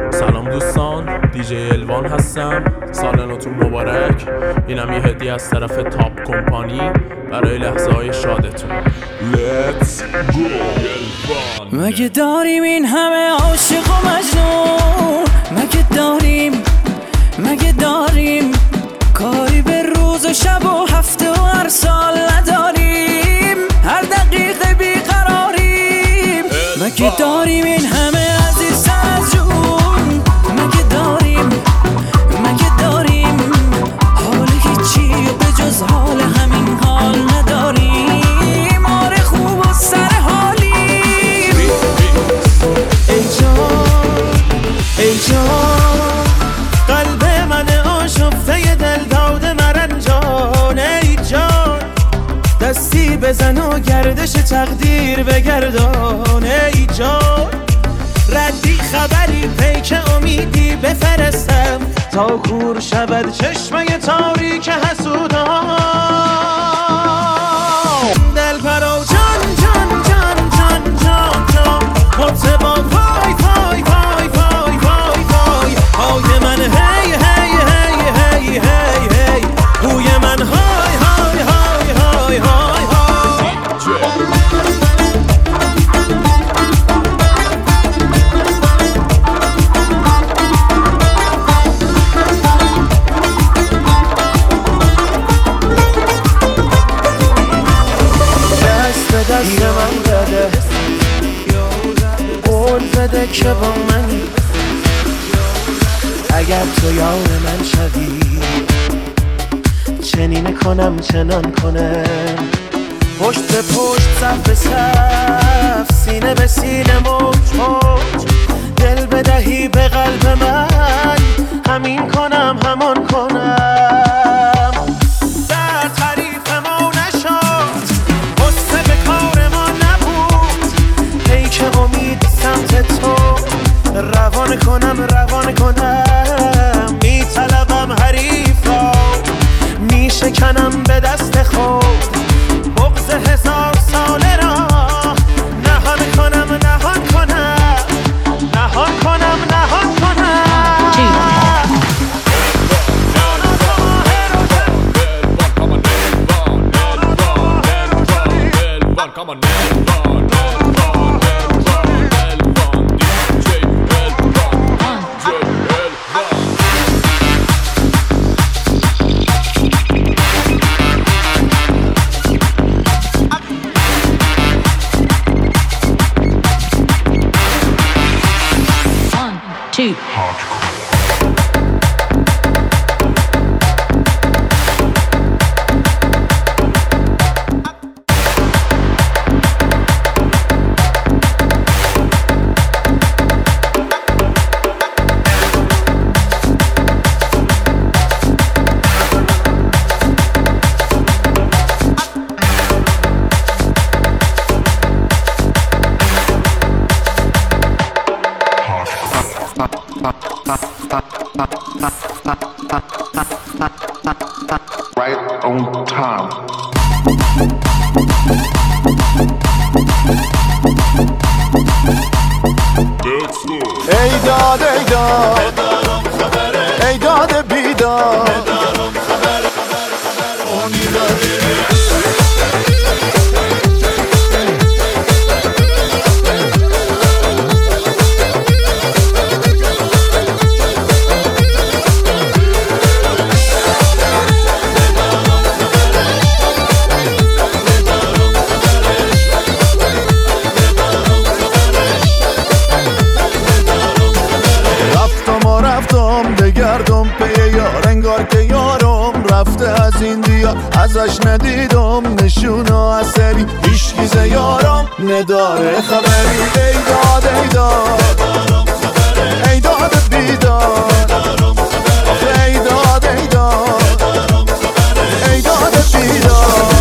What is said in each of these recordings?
سلام دوستان، دیجی الوان هستم. سال نوتون مبارک. اینم یه هدیه از طرف تاپ کمپانی برای لحظه های شادتون. Let's go. مگه داریم این همه عاشق و مجنون؟ مگه داریم کاری به روز و شب و هفته و هر سال نداریم؟ هر دقیقه بیقراریم. مگه داریم این همه عزیز از جون؟ مگه داریم حال هیچی و به جز حال همین حال نداریم؟ آره خوب و سر حالیم. ای جان قلب من آشفته دل داده مرنجان. ای جان دستی بزن و گردش تقدیر بگردان. ای جان ردی خبری پیک امیدی بفرستم تا کور شود چشمه تاریک حسودان. دل پرو جان جان جان جان جان جان مرتبا پای پای پای پای پای پای پای من هی هی هی هی هی هی بوی من های های های های های های. دست من داده قول بده که با منی. اگر تو یار من شدی چنین کنم چنان کنم. پشت به پشت صف به صف سینه به سینه موج موج دل بدهی به قلب من همین کنم همان کنم. در تعریف ما نشد غصه به کار ما نبود پیک امید سمت تو روان کنم میطلبم حریفا میشکنم به دست خود بغض هزار ساله را نهان کنم. Right on time. ای داد ای داد بیداد بگردم پی یار انگار که یارم رفته از این دیا ازش ندیدم نشونه اثری هیچگیز یارم نداره خبری. ای داد ای داد بیداد آخه ای داد ای داد بیداد.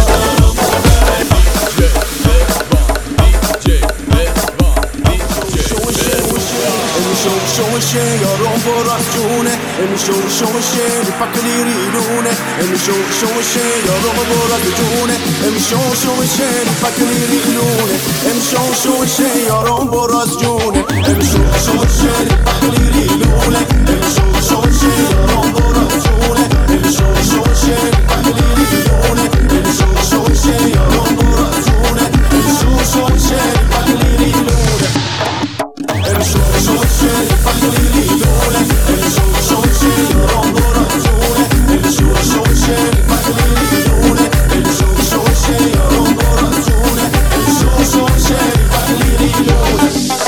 Show شوشه یارم پر از جونه امی شوشه میپکلی ریلونه امی شوشه یارم پر از جونه امی شوشه میپکلی ریلونه امی شوشه یارم پر از جونه امی شوشه میپکلی ریلونه امی شوشه یارم پر از جونه امی شوشه میپکلی ریلونه امی شوشه یارم پر از جونه امی شوشه میپکلی ریلونه امی شوشه میپکلی ریلونه امی شوشه یارم پر از جونه امی شوشه میپکلی ریلونه امی شوشه یارم پر از جونه امی شوشه میپکلی ریلونه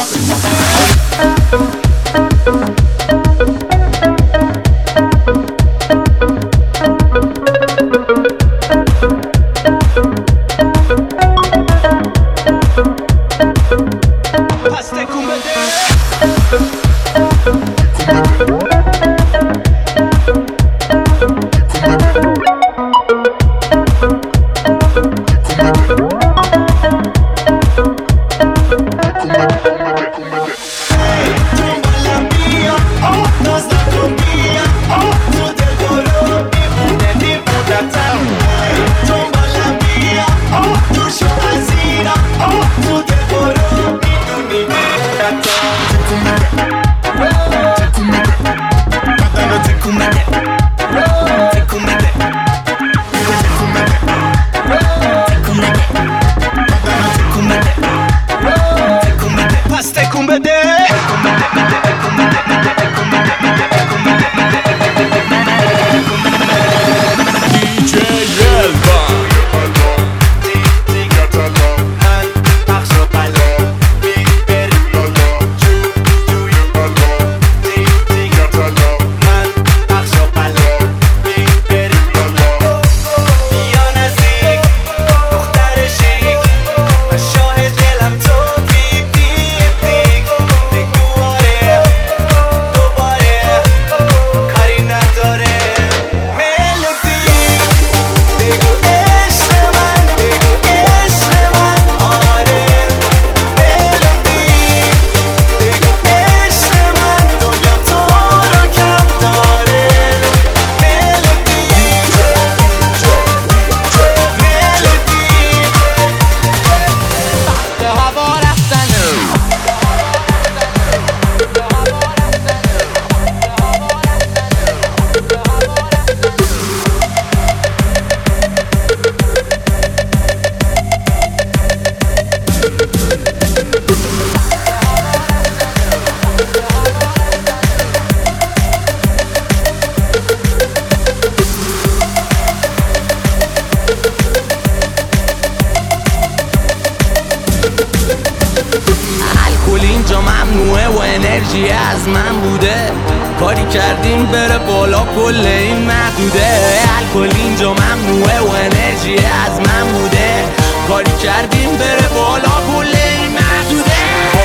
انرژی از من بوده کاری کردیم بره بالا کل این محدوده الکل اینجا ممنوعه و انرژی از من بوده کاری کردیم بره بالا کل این محدوده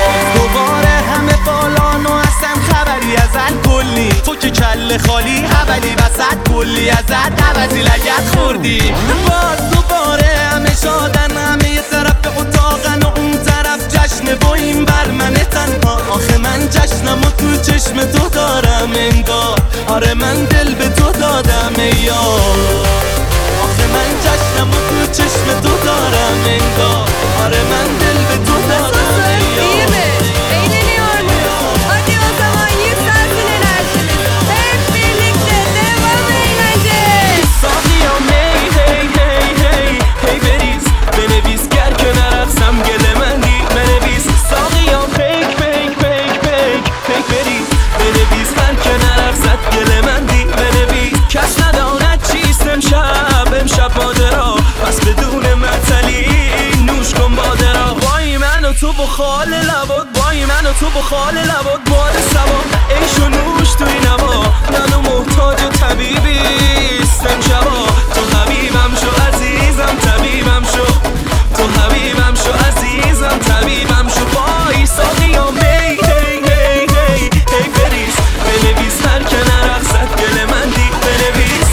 دوباره همه بالان و اصلا خبری از الکلی تو که کله خالی حولی وسط کلی ازت عوضی لگت خوردی باز دوباره همه شادن همه یه طرف اتاقن و اون طرف جشنه و این بر من تنها آخه من جشنم و تو چشم تو دارم انگار آره من دل به تو دادم یار آخه من جشنم و تو چشم تو dönem en dag. Har en mandel betonaren en jag. Eğleniyor muyuz? Hadi o zaman yükselsin enerjiniz. Hep birlikte devam eğlence. Sağlıyorum hey hey hey hey. Hey beriz beneviz gerken ararsam gelemendi beneviz. Sağlıyorum fake fake fake fake. Fake beriz beneviz gerken ararsak gelemendi beneviz. Kes نداند چیست امشب مادرها پس بدون معطلی نوش کن باده را وای من و تو بخال لباد وای من و تو بخال لباد باد سوا عیش و نوش توی نوا منو محتاج طبیبیست امشبا تو حبیبم شو عزیزم طبیبم شو تو حبیبم شو عزیزم طبیبم شو وای ساقیام هی هی هی هی هی بریز بنویس هر کنار اقصد گل من دی بنویس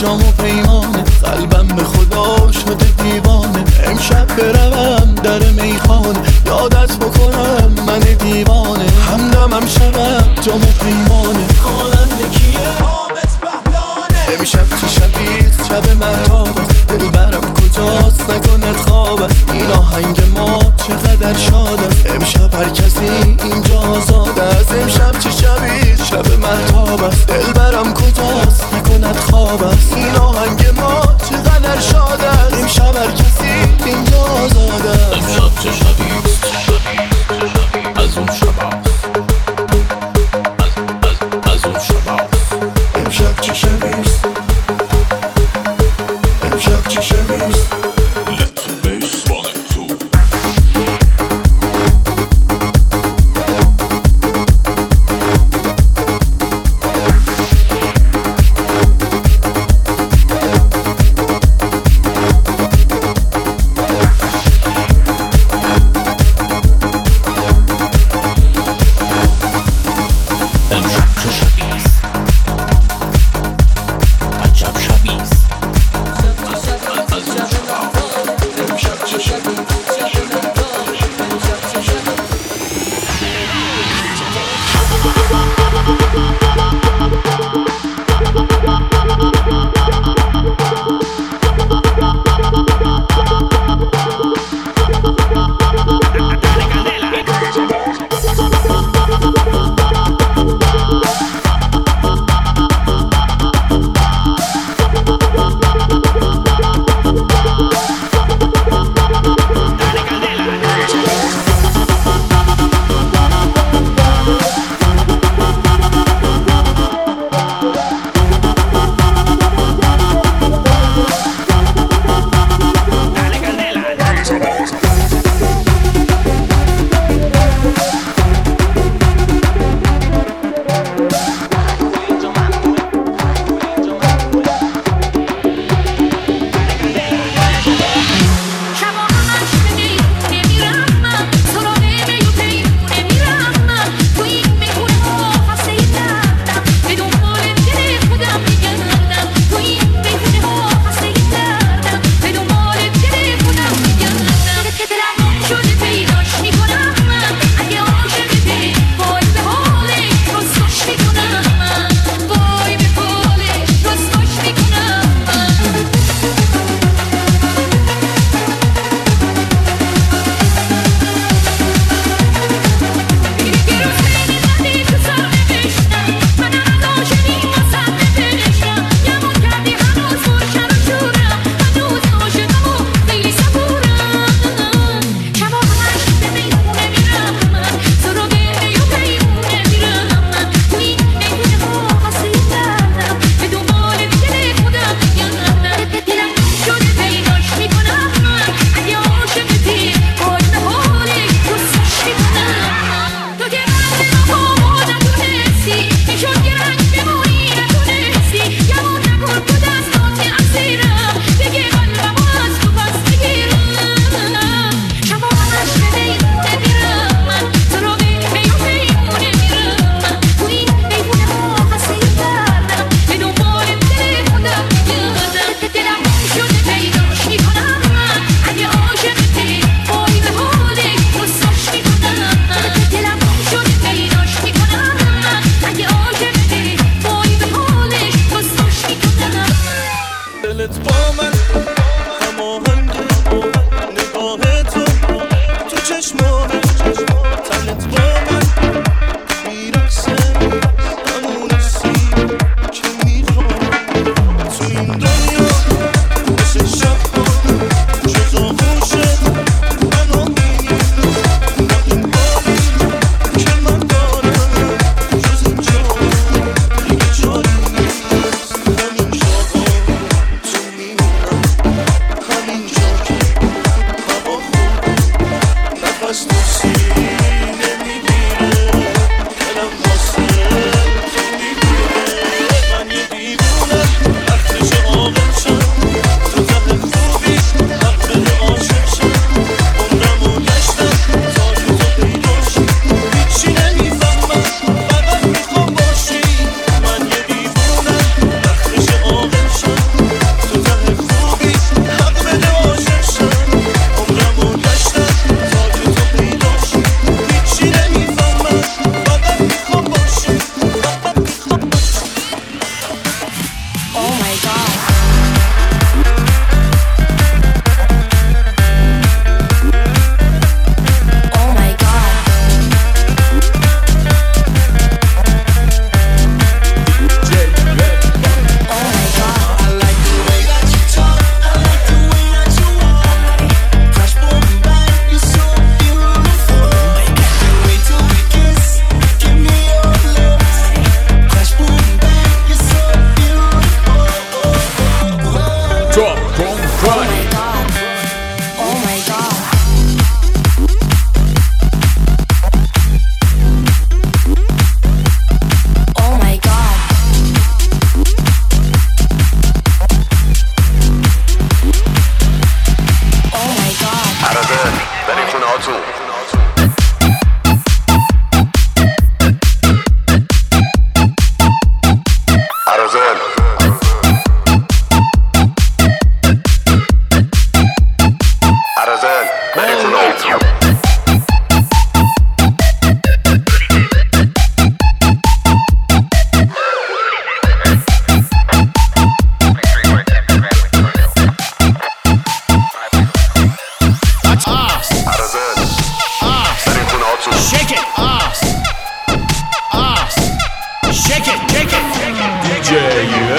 جام و پیمانه، قلبم به خدا شده دیوانه. امشب بروم در میخانه، یادت بکنم من دیوانه. همدمم شبم جام و پیمانه، خواننده کیه حامد بهلانه. امشب چه شبیست شب مهتابست، دلبرم کجاست نکند خوابست. این آهنگ ما چقدر شادست، امشب هر کسی اینجا آزاده است. امشب چه شبیست شب مهتابست، دلبرم کجاست نکند خوابست. این آهنگ ما چقدر شاده است، امشب هر کسی اینجا آزاده است. امشب چه شبیست از اون شبست، از اون شبست. امشب چه شبیست، امشب چه شبیست.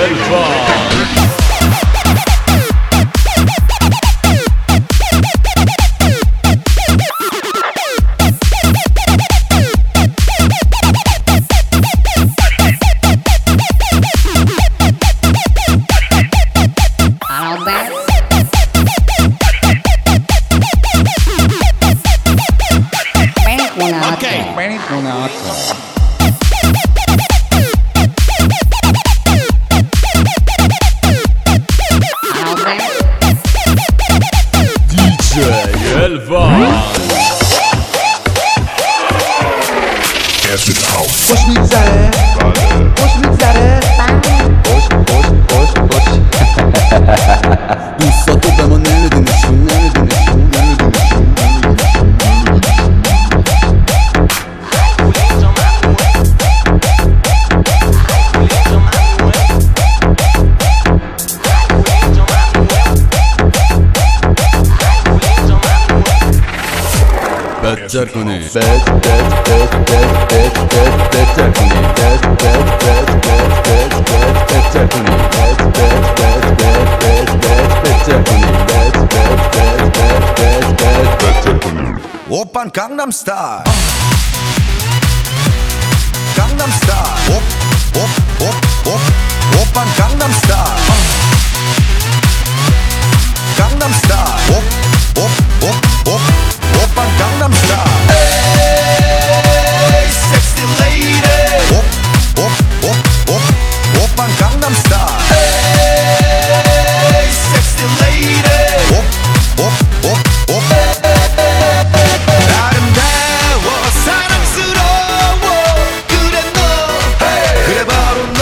الوان. خوش میگذره خوش میگذره خوش دوستاتو به ما نمیدونشون بدتر کنی 오빤 강남스타일 강남스타일 오빤 강남스타일 강남스타일 오빤 강남스타일 Hey sexy lady 오빤 강남스타일 Hey sexy lady 아름다워 사랑스러워 그래 너 그래 바로 너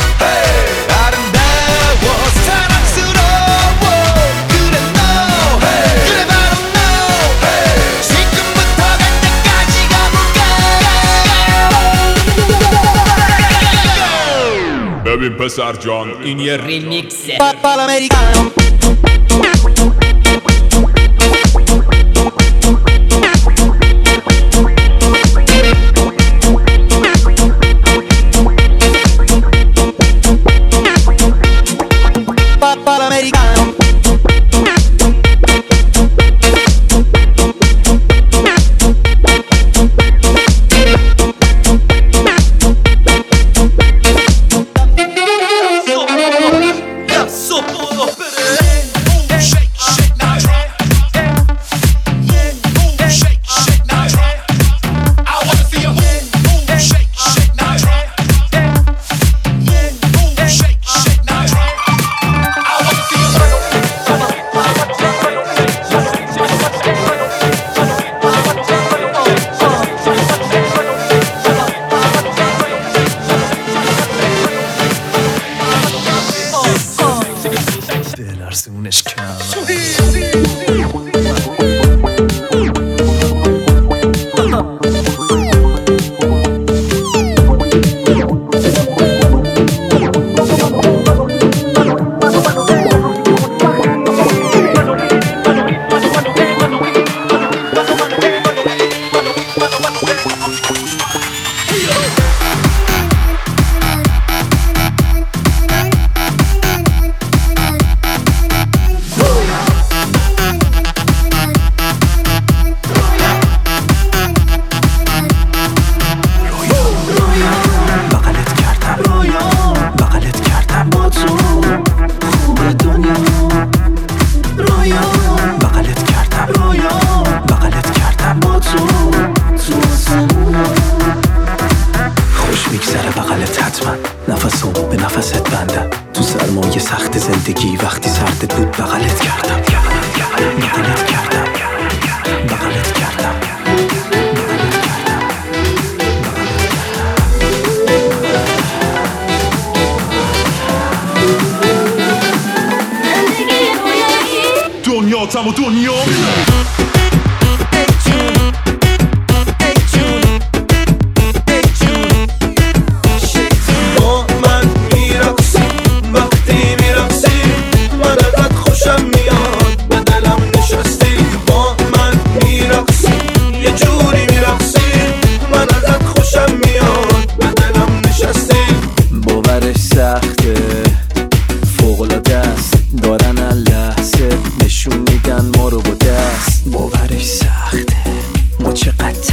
아름다워 사랑스러워 그래 너 그래 바로 너 지금부터 갈 때까지 가볼까 ببین پسر جان این یه ریمیکسه بلرزونش کم نفسم به نفست بندم تو سرمایه سخت زندگی وقتی سردت بود بغلت کردم بغلت کردم بغلت کردم دنیا تم و دنیا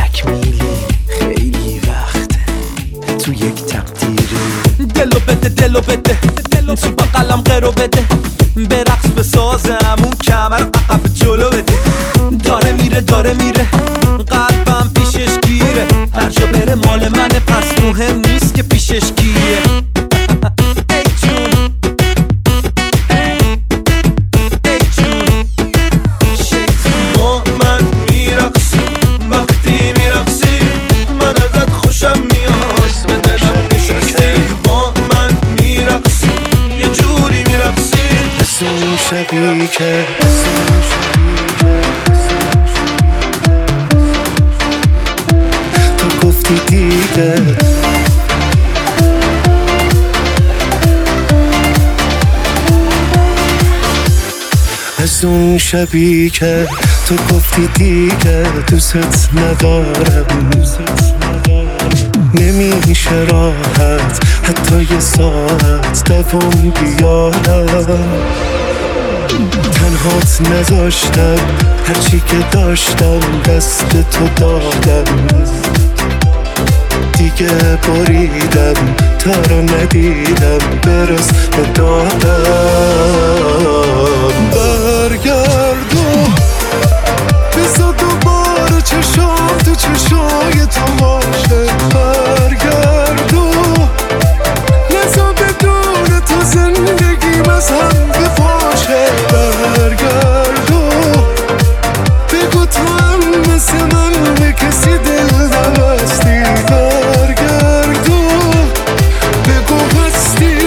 تکمیلی خیلی وقته تو یک تقدیری دلو بده دلو بده تو بقلم قرو بده برقص به سازم اون کمر عقب جلو بده داره میره قلبم پیشش گیره هر جا بره مال منه پس مهم نیست که پیشش گیره ای جون ای جون با من میرقصی وقتی میرقصی من ازت خوشم میاد به دلم نشستی با من میرقصی یه جوری میرقصی مثل اون شبی که تو گفتی دیگه از اون شبی که تو گفتی دیگه دوست ندارم نمیشه راحت حتی یه ساعت دوام بیارم تنهات نذاشتم هرچی که داشتم دست تو دادم دیگه بریدم تا رو ندیدم برس به دادم برگردو بزا دوباره چشام تو چشای تو باشه برگردو لذا بدون تو زندگیم از هم بپاشه برگردو بگو تو هم مثل من به کسی دل نبستی برگردو بگو هستی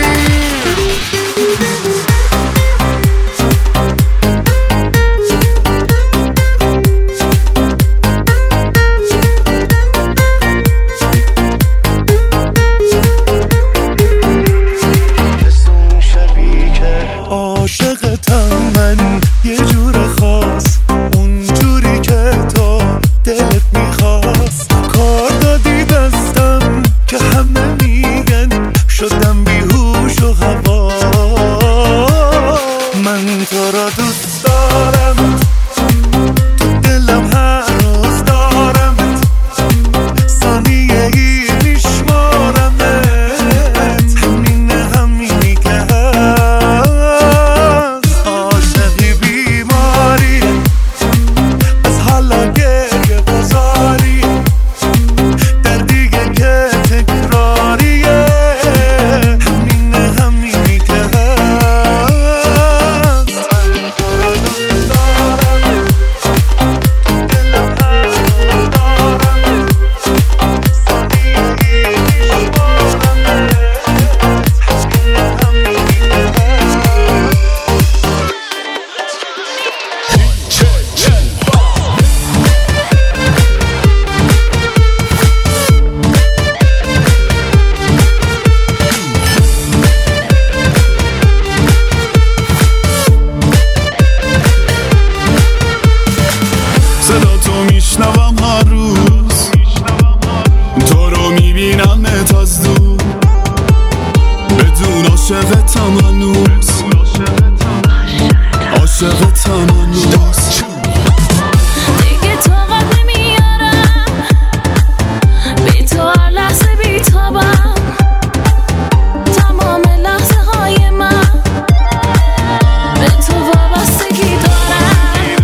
عاشقتم من یه جور خاص اون جوری که تو دلت میخواست کار دادی دستم که همه میگن شدم بیهوش و هوا من تو را دوست دارم تو دلم هر روز دارم ثانیه ای میشمارمت همینی که هست عاشقی بیماری از حالا گریه بزاری دردیه که تکراریه همینی که هست صدا تو میشنوم هر روز تو رو میبینمت از دور بدون عاشقتم هنوز عاشقتم هنوز دیگه طاقت نمیارم بی تو هر لحظه بیتابم تمام لحظه های من به تو وابستگی دارم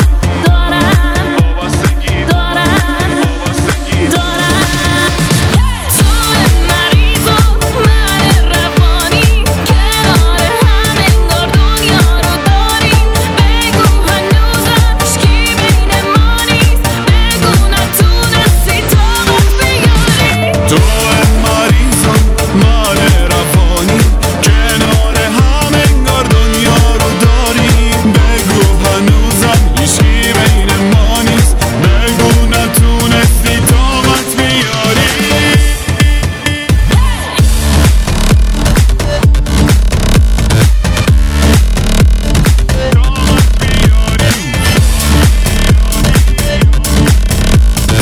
تو مریض و من روانی کنار هم انگار دنیا رو داریم بگو هنوزم هیچکی بین ما نیست بگو نتونستی طاقت بیاری تو مریضم من روانی کنار هم انگار دنیا رو داریم بگو هنوزم هیچکی بین ما نیست بگو نتونستی طاقت بیاری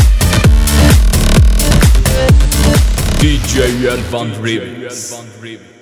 DJ Elvan Remix